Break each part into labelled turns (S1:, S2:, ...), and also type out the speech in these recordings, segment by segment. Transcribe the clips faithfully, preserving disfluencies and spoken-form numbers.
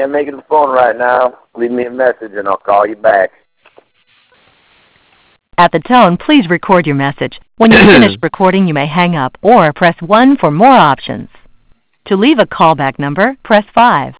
S1: can't make it to the phone right now. Leave me a message and I'll call you back.
S2: At the tone, please record your message. When you've finished recording, you may hang up or press one for more options. To leave a callback number, press five.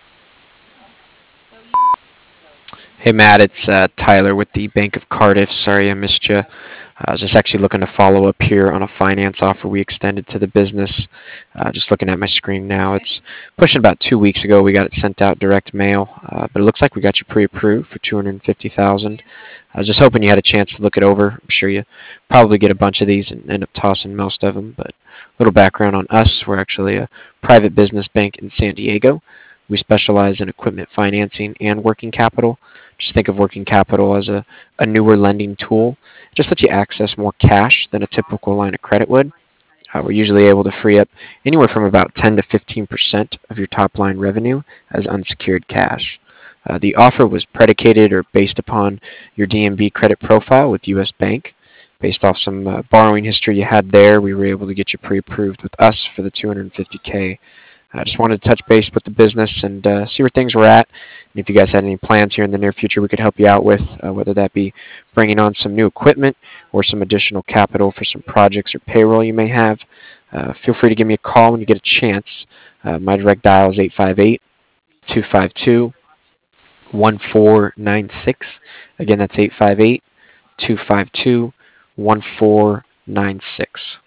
S3: Hey Matt, it's uh, Tyler with the Bank of Cardiff. Sorry I missed you. I was just actually looking to follow up here on a finance offer we extended to the business. Uh, just looking at my screen now. It's pushing about two weeks ago. We got it sent out direct mail, uh, but it looks like we got you pre-approved for two hundred fifty thousand dollars. I was just hoping you had a chance to look it over. I'm sure you probably get a bunch of these and end up tossing most of them, but a little background on us. We're actually a private business bank in San Diego. We specialize in equipment financing and working capital. Just think of working capital as a, a newer lending tool. Just lets you access more cash than a typical line of credit would. Uh, we're usually able to free up anywhere from about ten to fifteen percent of your top line revenue as unsecured cash. Uh, the offer was predicated or based upon your D N B credit profile with U S Bank. Based off some uh, borrowing history you had there, we were able to get you pre-approved with us for the two hundred fifty K. I just wanted to touch base with the business and uh, see where things were at. And if you guys had any plans here in the near future we could help you out with, uh, whether that be bringing on some new equipment or some additional capital for some projects or payroll you may have, uh, feel free to give me a call when you get a chance. Uh, my direct dial is eight five eight, two five two, one four nine six. Again, that's eight five eight, two five two, one four nine six.